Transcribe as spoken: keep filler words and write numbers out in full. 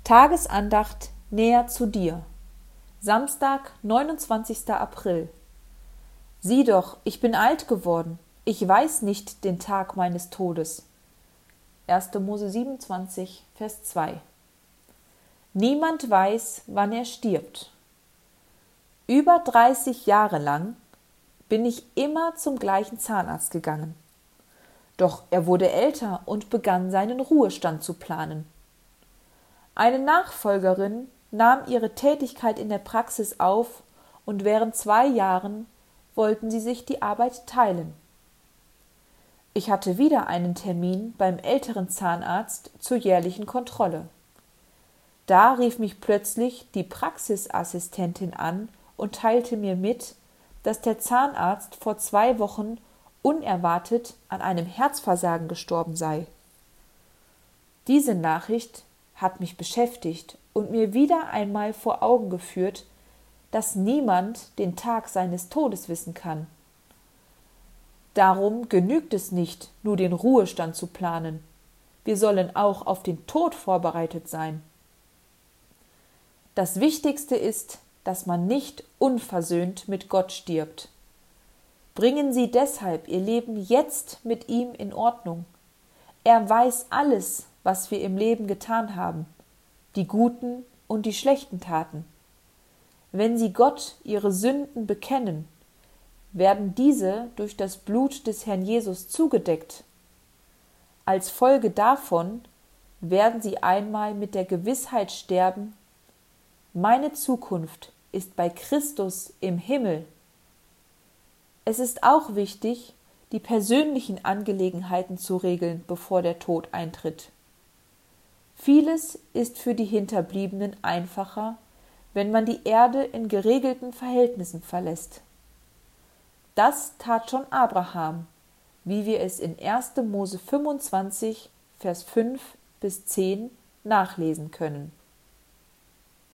Tagesandacht näher zu dir. Samstag, neunundzwanzigster April. Sieh doch, ich bin alt geworden, ich weiß nicht den Tag meines Todes. erster Mose siebenundzwanzig, Vers zwei. Niemand weiß, wann er stirbt. Über dreißig Jahre lang bin ich immer zum gleichen Zahnarzt gegangen. Doch er wurde älter und begann seinen Ruhestand zu planen. Eine Nachfolgerin nahm ihre Tätigkeit in der Praxis auf und während zwei Jahren wollten sie sich die Arbeit teilen. Ich hatte wieder einen Termin beim älteren Zahnarzt zur jährlichen Kontrolle. Da rief mich plötzlich die Praxisassistentin an und teilte mir mit, dass der Zahnarzt vor zwei Wochen unerwartet an einem Herzversagen gestorben sei. Diese Nachricht hat mich beschäftigt und mir wieder einmal vor Augen geführt, dass niemand den Tag seines Todes wissen kann. Darum genügt es nicht, nur den Ruhestand zu planen. Wir sollen auch auf den Tod vorbereitet sein. Das Wichtigste ist, dass man nicht unversöhnt mit Gott stirbt. Bringen Sie deshalb Ihr Leben jetzt mit ihm in Ordnung. Er weiß alles, was wir im Leben getan haben, die guten und die schlechten Taten. Wenn Sie Gott Ihre Sünden bekennen, werden diese durch das Blut des Herrn Jesus zugedeckt. Als Folge davon werden Sie einmal mit der Gewissheit sterben: Meine Zukunft ist bei Christus im Himmel. Es ist auch wichtig, die persönlichen Angelegenheiten zu regeln, bevor der Tod eintritt. Vieles ist für die Hinterbliebenen einfacher, wenn man die Erde in geregelten Verhältnissen verlässt. Das tat schon Abraham, wie wir es in erster Mose fünfundzwanzig, Vers fünf bis zehn nachlesen können.